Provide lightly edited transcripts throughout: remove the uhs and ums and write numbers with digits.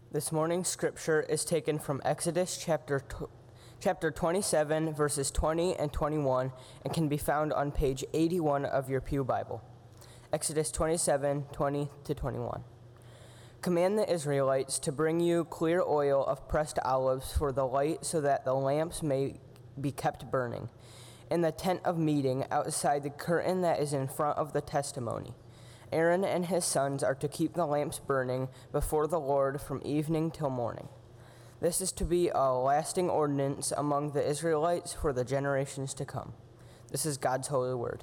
This morning's scripture is taken from Exodus chapter 27, verses 20 and 21, and can be found on page 81 of your Pew Bible. Exodus 27, 20 to 21. Command the Israelites to bring you clear oil of pressed olives for the light so that the lamps may be kept burning in the tent of meeting outside the curtain that is in front of the testimony. Aaron and his sons are to keep the lamps burning before the Lord from evening till morning. This is to be a lasting ordinance among the Israelites for the generations to come. This is God's holy word.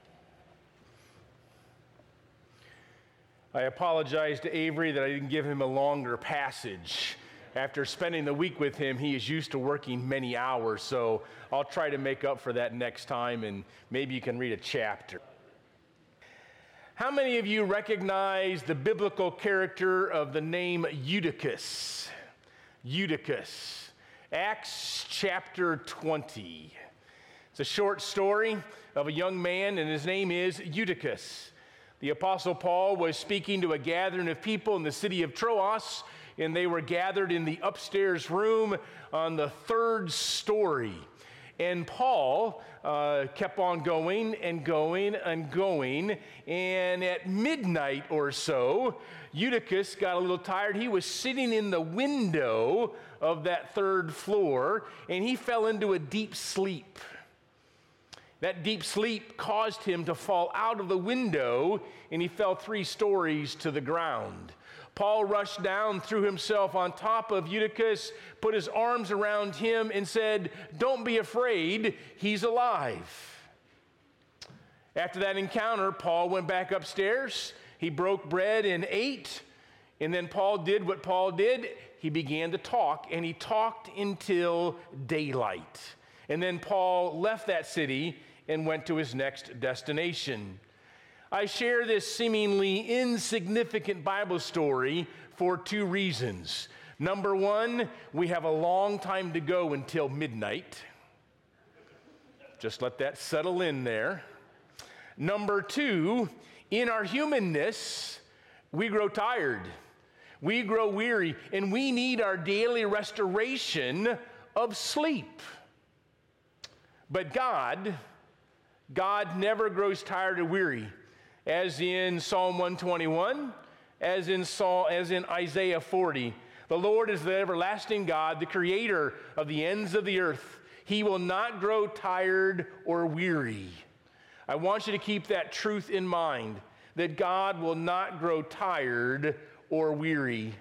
I apologize to Avery that I didn't give him a longer passage. After spending the week with him, he is used to working many hours, so I'll try to make up for that next time, and maybe you can read a chapter. How many of you recognize the biblical character of the name Eutychus? Eutychus. Acts chapter 20. It's a short story of a young man, and his name is Eutychus. The Apostle Paul was speaking to a gathering of people in the city of Troas, and they were gathered in the upstairs room on the third story. And Paul kept on going and going and going, and at midnight or so, Eutychus got a little tired. He was sitting in the window of that third floor, and he fell into a deep sleep. That deep sleep caused him to fall out of the window, and he fell 3 stories to the ground. Paul rushed down, threw himself on top of Eutychus, put his arms around him, and said, "Don't be afraid, he's alive." After that encounter, Paul went back upstairs. He broke bread and ate, and then Paul did what Paul did. He began to talk, and he talked until daylight. And then Paul left that city and went to his next destination. I share this seemingly insignificant Bible story for 2 reasons. Number 1, we have a long time to go until midnight. Just let that settle in there. Number 2, in our humanness, we grow tired, we grow weary, and we need our daily restoration of sleep. But God never grows tired or weary. As in Psalm 121, as in Isaiah 40. The Lord is the everlasting God, the creator of the ends of the earth. He will not grow tired or weary. I want you to keep that truth in mind, that God will not grow tired or weary.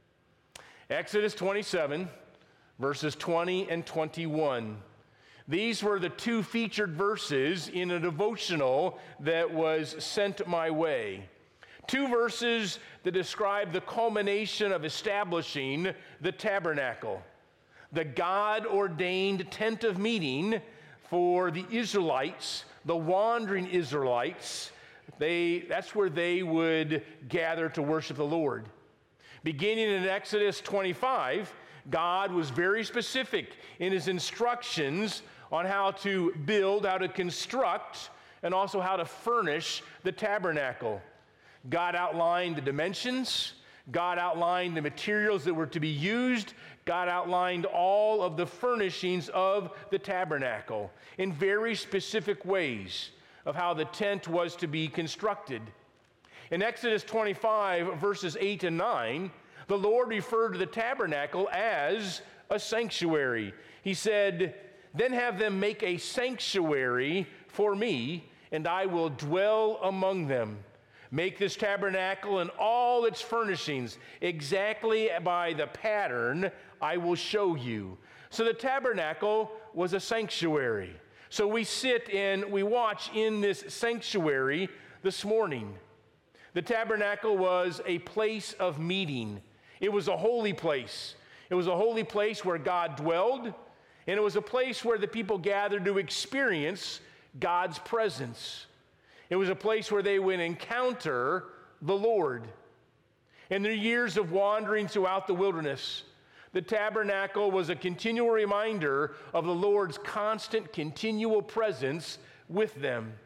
Exodus 27, verses 20 and 21. These were the 2 featured verses in a devotional that was sent my way. 2 verses that describe the culmination of establishing the tabernacle, the God-ordained tent of meeting for the Israelites, the wandering Israelites. That's where they would gather to worship the Lord. Beginning in Exodus 25, God was very specific in his instructions on how to build, how to construct, and also how to furnish the tabernacle. God outlined the dimensions. God outlined the materials that were to be used. God outlined all of the furnishings of the tabernacle in very specific ways of how the tent was to be constructed. In Exodus 25, verses 8 and 9, the Lord referred to the tabernacle as a sanctuary. He said, "Then have them make a sanctuary for me, and I will dwell among them. Make this tabernacle and all its furnishings exactly by the pattern I will show you." So the tabernacle was a sanctuary. So we sit and we watch in this sanctuary this morning. The tabernacle was a place of meeting. It was a holy place. It was a holy place where God dwelled, and it was a place where the people gathered to experience God's presence. It was a place where they would encounter the Lord. In their years of wandering throughout the wilderness, the tabernacle was a continual reminder of the Lord's constant, continual presence with them.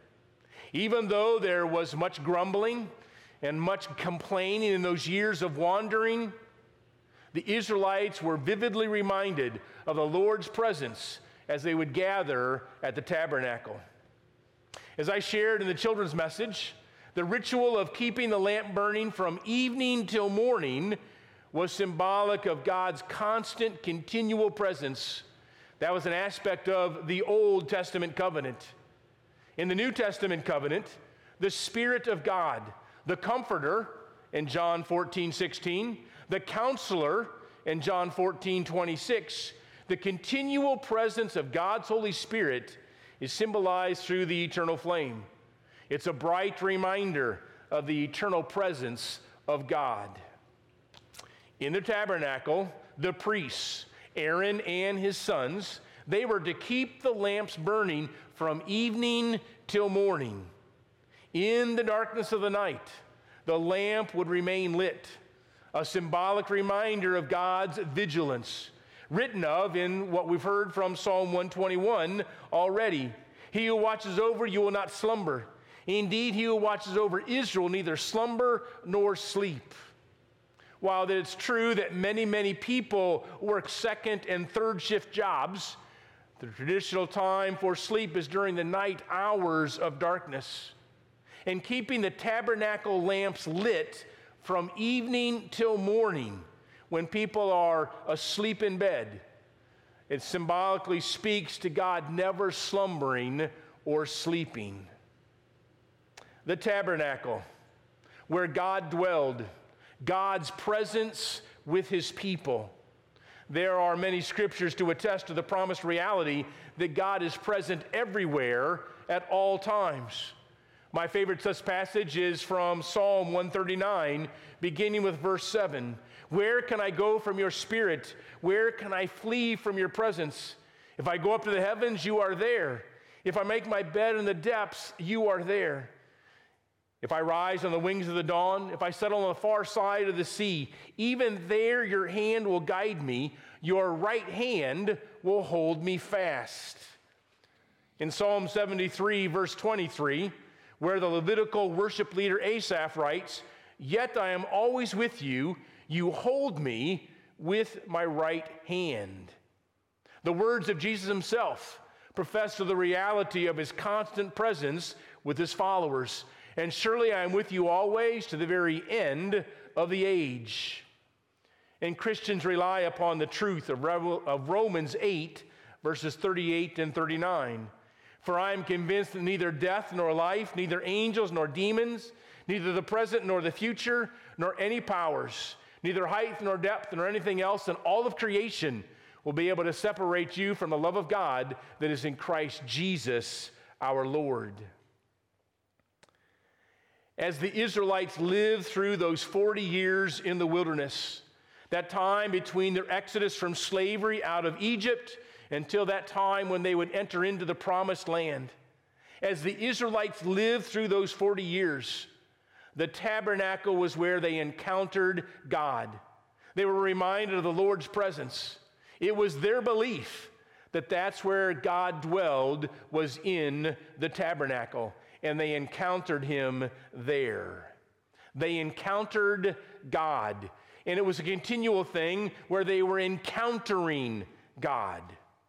Even though there was much grumbling and much complaining in those years of wandering, The Israelites were vividly reminded of the Lord's presence as they would gather at the tabernacle. As I shared in the children's message, the ritual of keeping the lamp burning from evening till morning was symbolic of God's constant, continual presence. That was an aspect of the Old Testament covenant. In the New Testament covenant, the Spirit of God, the Comforter in John 14:16, the Counselor in John 14:26, the continual presence of God's Holy Spirit is symbolized through the eternal flame. It's a bright reminder of the eternal presence of God. In the tabernacle, the priests, Aaron and his sons, they were to keep the lamps burning from evening till morning. In the darkness of the night, the lamp would remain lit, a symbolic reminder of God's vigilance, written of in what we've heard from Psalm 121 already. He who watches over you will not slumber. Indeed, he who watches over Israel will neither slumber nor sleep. While it's true that many people work second and third shift jobs, the traditional time for sleep is during the night hours of darkness. And keeping the tabernacle lamps lit from evening till morning when people are asleep in bed, it symbolically speaks to God never slumbering or sleeping. The tabernacle, where God dwelled, God's presence with his people. There are many scriptures to attest to the promised reality that God is present everywhere at all times. My favorite such passage is from Psalm 139, beginning with verse 7. Where can I go from your spirit? Where can I flee from your presence? If I go up to the heavens, you are there. If I make my bed in the depths, you are there. If I rise on the wings of the dawn, if I settle on the far side of the sea, even there your hand will guide me, your right hand will hold me fast. In Psalm 73, verse 23, where the Levitical worship leader Asaph writes, "Yet I am always with you, you hold me with my right hand." The words of Jesus himself profess to the reality of his constant presence with his followers. And surely I am with you always to the very end of the age. And Christians rely upon the truth of Romans 8, verses 38 and 39. For I am convinced that neither death nor life, neither angels nor demons, neither the present nor the future, nor any powers, neither height nor depth nor anything else in all of creation will be able to separate you from the love of God that is in Christ Jesus our Lord. As the Israelites lived through those 40 years in the wilderness, that time between their exodus from slavery out of Egypt until that time when they would enter into the promised land, as the Israelites lived through those 40 years, the tabernacle was where they encountered God. They were reminded of the Lord's presence. It was their belief that that's where God dwelled, was in the tabernacle. And they encountered him there. They encountered God. And it was a continual thing where they were encountering God.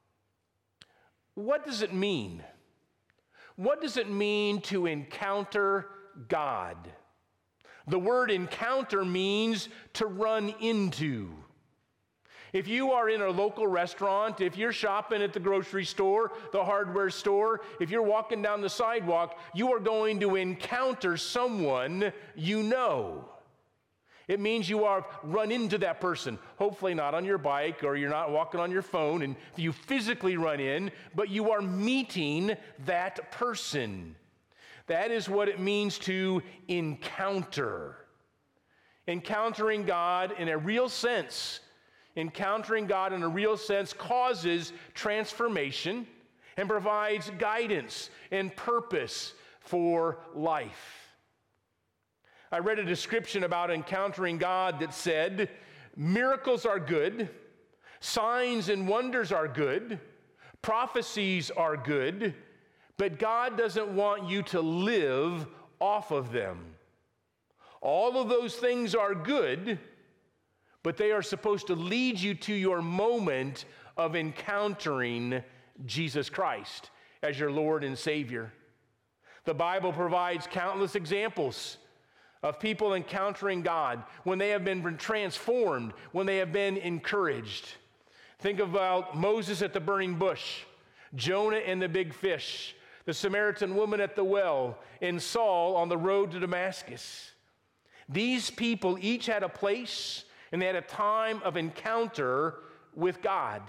What does it mean? What does it mean to encounter God? The word encounter means to run into. If you are in a local restaurant, if you're shopping at the grocery store, the hardware store, if you're walking down the sidewalk, you are going to encounter someone you know. It means you are run into that person, hopefully not on your bike or you're not walking on your phone and you physically run in, but you are meeting that person. That is what it means to encounter. Encountering God in a real sense. Encountering God in a real sense causes transformation and provides guidance and purpose for life. I read a description about encountering God that said, miracles are good, signs and wonders are good, prophecies are good, but God doesn't want you to live off of them. All of those things are good, but they are supposed to lead you to your moment of encountering Jesus Christ as your Lord and Savior. The Bible provides countless examples of people encountering God when they have been transformed, when they have been encouraged. Think about Moses at the burning bush, Jonah and the big fish, the Samaritan woman at the well, and Saul on the road to Damascus. These people each had a place and they had a time of encounter with God.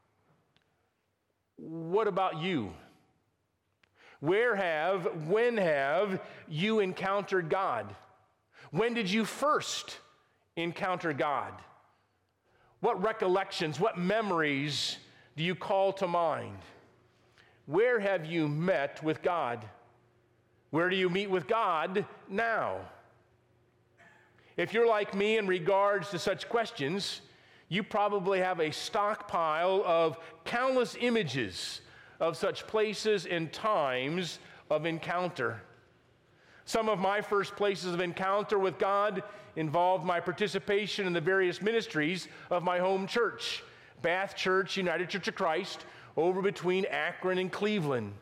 What about you? When have you encountered God? When did you first encounter God? What recollections, what memories do you call to mind? Where have you met with God? Where do you meet with God now? If you're like me in regards to such questions, you probably have a stockpile of countless images of such places and times of encounter. Some of my first places of encounter with God involved my participation in the various ministries of my home church, Bath Church, United Church of Christ, over between Akron and Cleveland.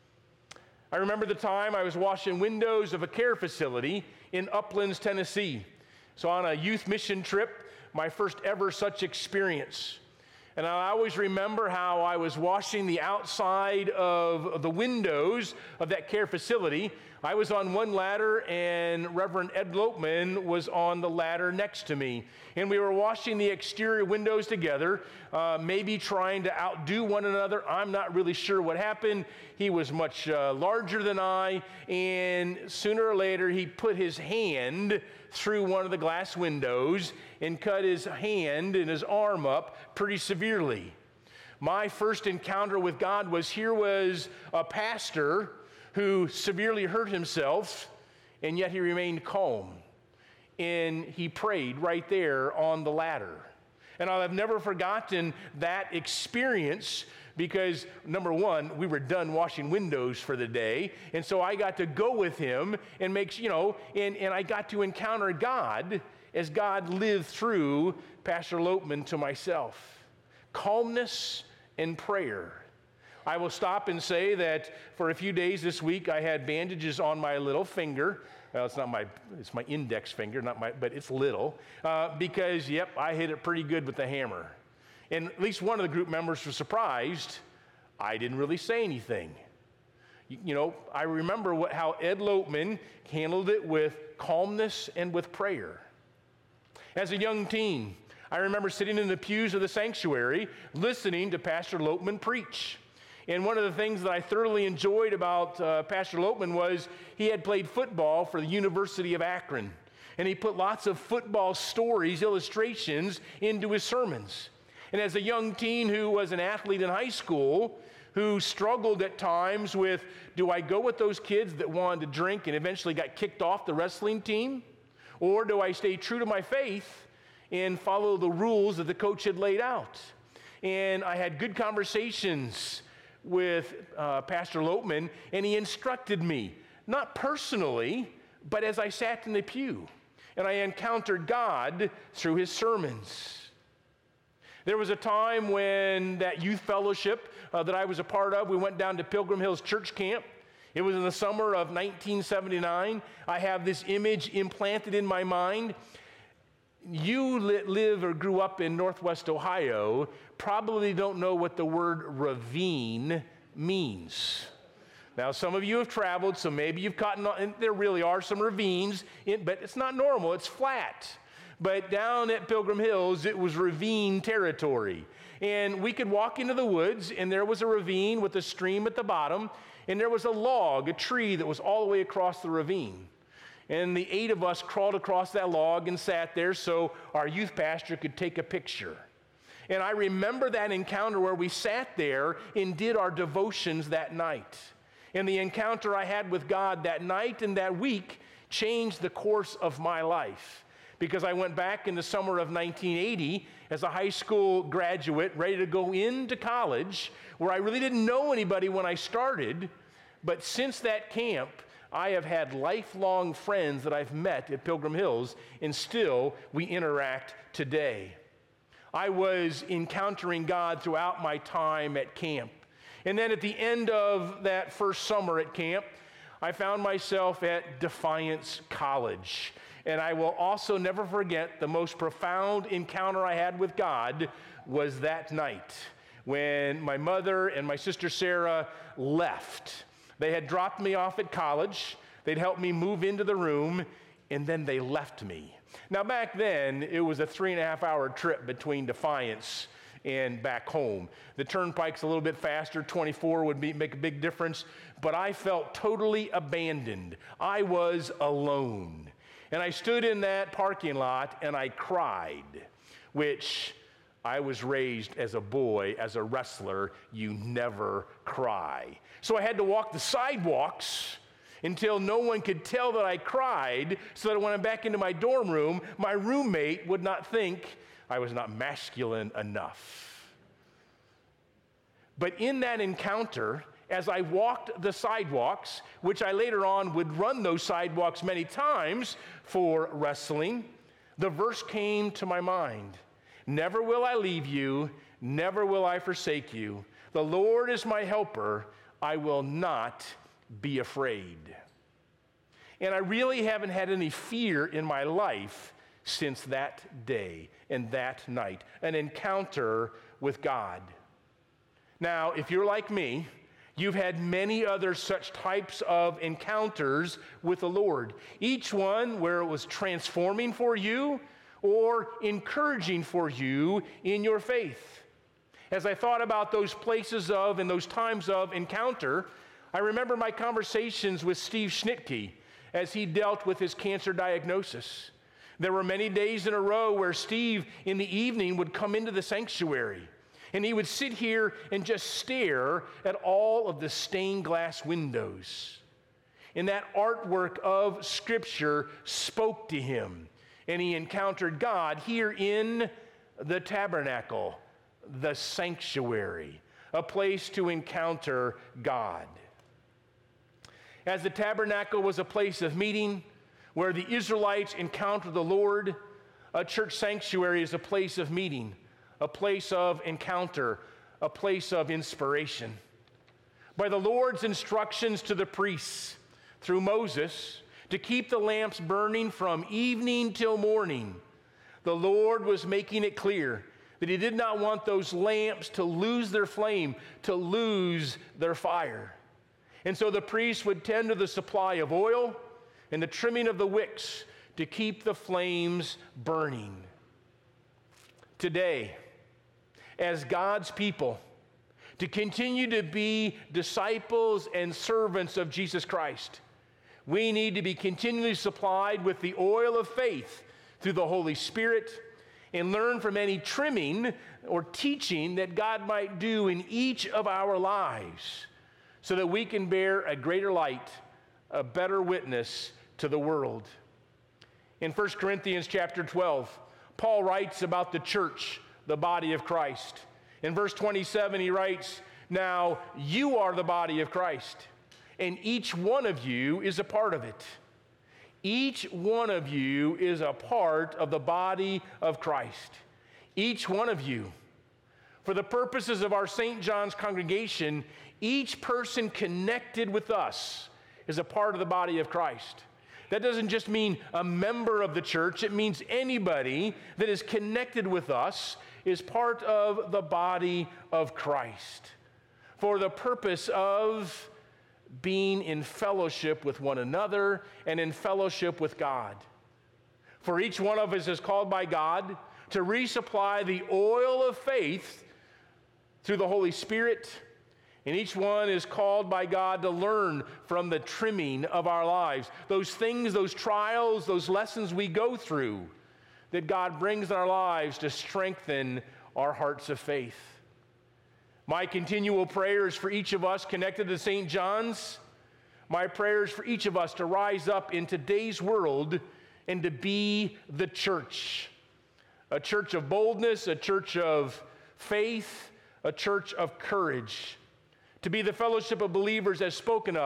I remember the time I was washing windows of a care facility in Uplands, Tennessee. So on a youth mission trip, my first ever such experience. And I always remember how I was washing the outside of the windows of that care facility. I was on one ladder and Reverend Ed Lopman was on the ladder next to me. And we were washing the exterior windows together, maybe trying to outdo one another. I'm not really sure what happened. He was much larger than I, and sooner or later he put his hand through one of the glass windows and cut his hand and his arm up pretty severely. My first encounter with God was a pastor who severely hurt himself, and yet he remained calm. And he prayed right there on the ladder. And I've never forgotten that experience because, number one, we were done washing windows for the day. And so I got to go with him and and I got to encounter God as God lived through Pastor Lopman to myself. Calmness and prayer. I will stop and say that for a few days this week, I had bandages on my little finger. Well, it's my index finger, but it's little, because, I hit it pretty good with the hammer. And at least one of the group members was surprised. I didn't really say anything. I remember how Ed Lopman handled it with calmness and with prayer. As a young teen, I remember sitting in the pews of the sanctuary listening to Pastor Lopman preach. And one of the things that I thoroughly enjoyed about Pastor Lopman was he had played football for the University of Akron. And he put lots of football stories, illustrations into his sermons. And as a young teen who was an athlete in high school, who struggled at times with, do I go with those kids that wanted to drink and eventually got kicked off the wrestling team? Or do I stay true to my faith and follow the rules that the coach had laid out? And I had good conversations with Pastor Lopman, and he instructed me, not personally, but as I sat in the pew, and I encountered God through his sermons. There was a time when that youth fellowship that I was a part of, we went down to Pilgrim Hills Church Camp. It was in the summer of 1979. I have this image implanted in my mind. You live or grew up in Northwest Ohio probably don't know what the word ravine means. Now, some of you have traveled, so maybe you've caught, and there really are some ravines, but it's not normal, it's flat. But down at Pilgrim Hills, it was ravine territory. And we could walk into the woods, and there was a ravine with a stream at the bottom, and there was a tree that was all the way across the ravine. And the 8 of us crawled across that log and sat there so our youth pastor could take a picture. And I remember that encounter where we sat there and did our devotions that night. And the encounter I had with God that night and that week changed the course of my life. Because I went back in the summer of 1980 as a high school graduate, ready to go into college, where I really didn't know anybody when I started. But since that camp, I have had lifelong friends that I've met at Pilgrim Hills, and still we interact today. I was encountering God throughout my time at camp. And then at the end of that first summer at camp, I found myself at Defiance College. And I will also never forget the most profound encounter I had with God was that night when my mother and my sister Sarah left. They had dropped me off at college. They'd helped me move into the room, and then they left me. Now, back then, it was a 3.5-hour trip between Defiance and back home. The turnpike's a little bit faster. 24 would make a big difference, but I felt totally abandoned. I was alone. And I stood in that parking lot and I cried, which I was raised as a boy, as a wrestler, you never cry. So I had to walk the sidewalks until no one could tell that I cried, so that when I'm back into my dorm room, my roommate would not think I was not masculine enough. But in that encounter, as I walked the sidewalks, which I later on would run those sidewalks many times for wrestling, the verse came to my mind. Never will I leave you, never will I forsake you. The Lord is my helper, I will not be afraid. And I really haven't had any fear in my life since that day and that night, an encounter with God. Now, if you're like me, you've had many other such types of encounters with the Lord, each one where it was transforming for you or encouraging for you in your faith. As I thought about those places of and those times of encounter, I remember my conversations with Steve Schnitke as he dealt with his cancer diagnosis. There were many days in a row where Steve in the evening would come into the sanctuary and he would sit here and just stare at all of the stained glass windows. And that artwork of Scripture spoke to him, and he encountered God here in the tabernacle, the sanctuary, a place to encounter God. As the tabernacle was a place of meeting where the Israelites encountered the Lord, a church sanctuary is a place of meeting, a place of encounter, a place of inspiration. By the Lord's instructions to the priests through Moses to keep the lamps burning from evening till morning, the Lord was making it clear that he did not want those lamps to lose their flame, to lose their fire. And so the priests would tend to the supply of oil and the trimming of the wicks to keep the flames burning. Today, as God's people, to continue to be disciples and servants of Jesus Christ, we need to be continually supplied with the oil of faith through the Holy Spirit and learn from any trimming or teaching that God might do in each of our lives so that we can bear a greater light, a better witness to the world. In 1 Corinthians chapter 12, Paul writes about the church, the body of Christ. In verse 27, he writes, "Now you are the body of Christ, and each one of you is a part of it." Each one of you is a part of the body of Christ. Each one of you. For the purposes of our St. John's congregation, each person connected with us is a part of the body of Christ. That doesn't just mean a member of the church. It means anybody that is connected with us is part of the body of Christ for the purpose of being in fellowship with one another and in fellowship with God. For each one of us is called by God to resupply the oil of faith through the Holy Spirit, and each one is called by God to learn from the trimming of our lives, those things, those trials, those lessons we go through that God brings in our lives to strengthen our hearts of faith. My continual prayers for each of us connected to St. John's, my prayers for each of us to rise up in today's world and to be the church. A church of boldness, a church of faith, a church of courage. To be the fellowship of believers as spoken of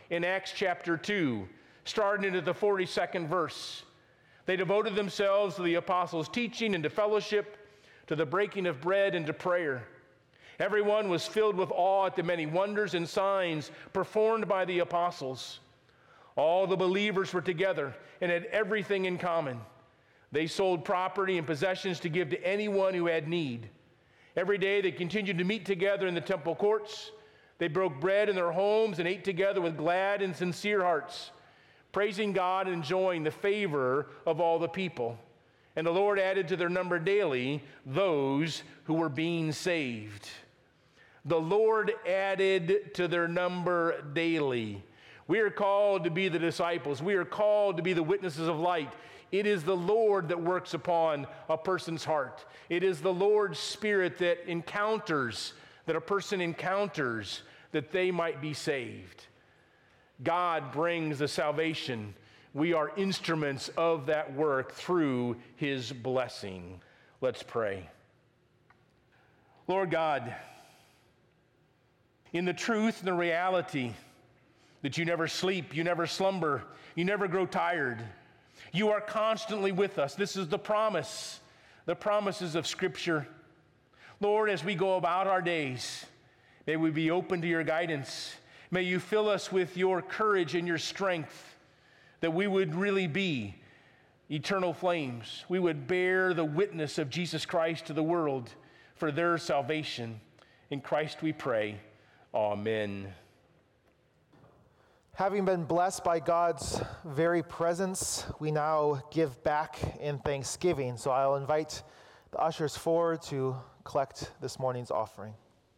in Acts chapter 2, starting at the 42nd verse. They devoted themselves to the apostles' teaching and to fellowship, to the breaking of bread and to prayer. Everyone was filled with awe at the many wonders and signs performed by the apostles. All the believers were together and had everything in common. They sold property and possessions to give to anyone who had need. Every day they continued to meet together in the temple courts. They broke bread in their homes and ate together with glad and sincere hearts, praising God and enjoying the favor of all the people. And the Lord added to their number daily those who were being saved. The Lord added to their number daily. We are called to be the disciples. We are called to be the witnesses of light. It is the Lord that works upon a person's heart. It is the Lord's Spirit that a person encounters, that they might be saved. God brings the salvation. We are instruments of that work through his blessing. Let's pray. Lord God, in the truth and the reality that you never sleep, you never slumber, you never grow tired, you are constantly with us. This is the promises of Scripture. Lord, as we go about our days, may we be open to your guidance. May you fill us with your courage and your strength, that we would really be eternal flames. We would bear the witness of Jesus Christ to the world for their salvation. In Christ we pray. Amen. Having been blessed by God's very presence, we now give back in thanksgiving. So I'll invite the ushers forward to collect this morning's offering.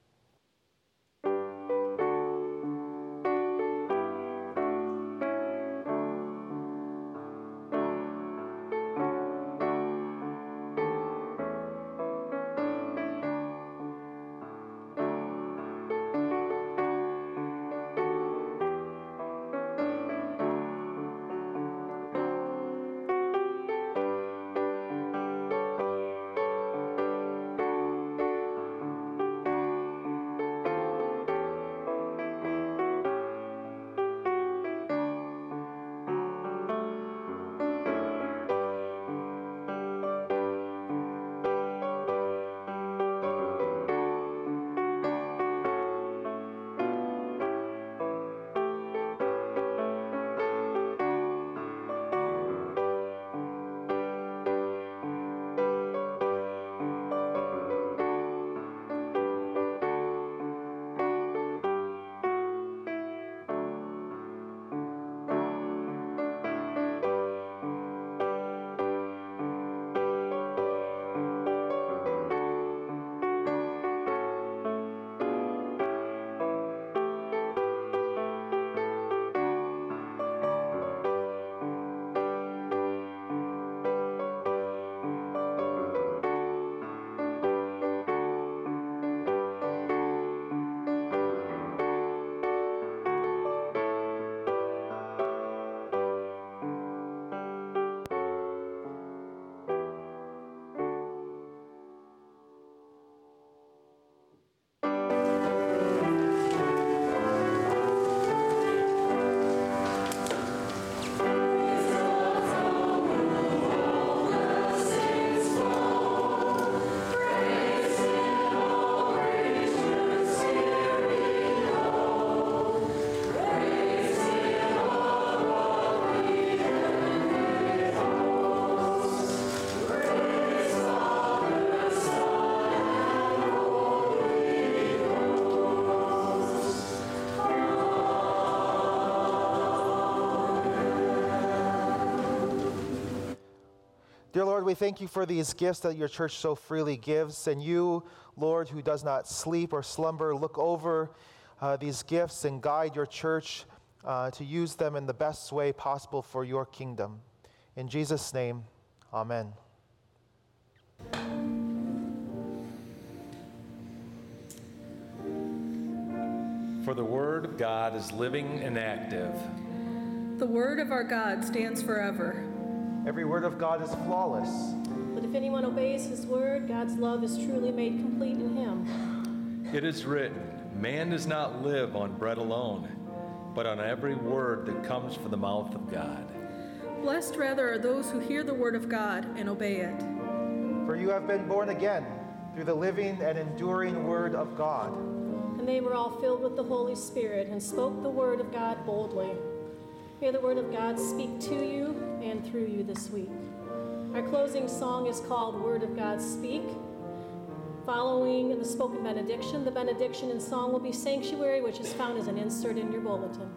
Dear Lord, we thank you for these gifts that your church so freely gives. And you, Lord, who does not sleep or slumber, look over these gifts and guide your church to use them in the best way possible for your kingdom. In Jesus' name, amen. For the word of God is living and active. The word of our God stands forever. Every word of God is flawless. But if anyone obeys his word, God's love is truly made complete in him. It is written, man does not live on bread alone, but on every word that comes from the mouth of God. Blessed rather are those who hear the word of God and obey it. For you have been born again through the living and enduring word of God. And they were all filled with the Holy Spirit and spoke the word of God boldly. May the word of God speak to you and through you this week. Our closing song is called Word of God Speak. Following the spoken benediction, the benediction in song will be Sanctuary, which is found as an insert in your bulletin.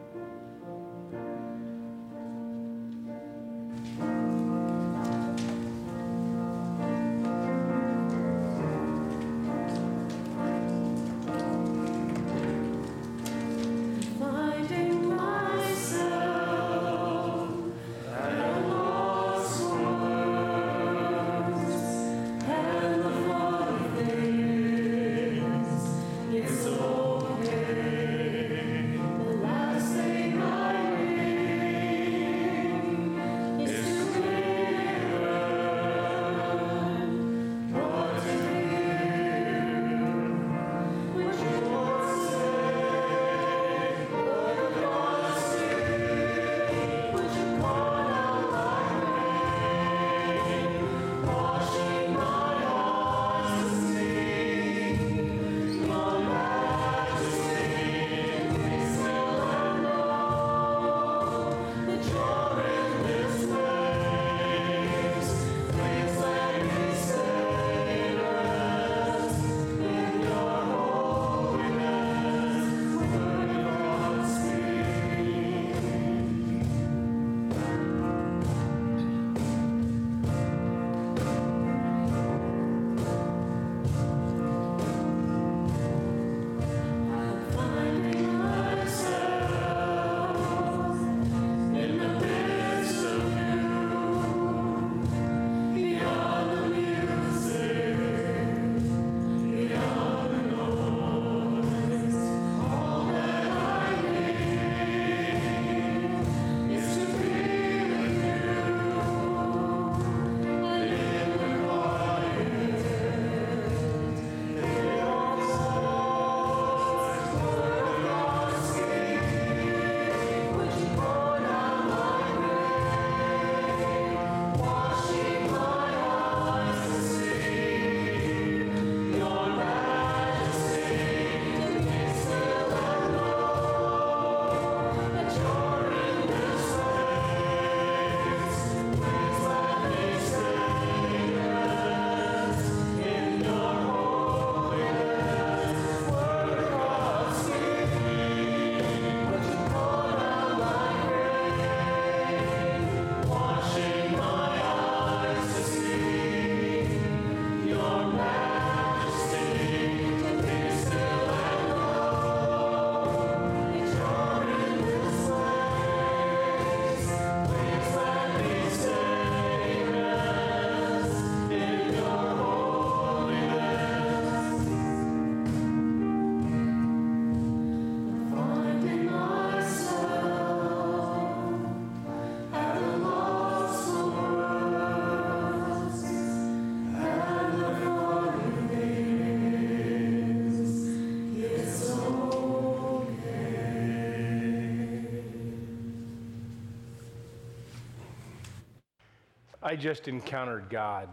I just encountered God.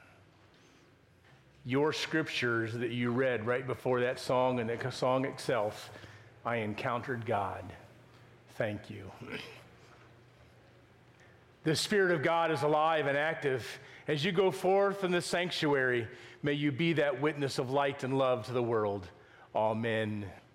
Your scriptures that you read right before that song and the song itself, I encountered God. Thank you. The Spirit of God is alive and active. As you go forth in the sanctuary, may you be that witness of light and love to the world. Amen.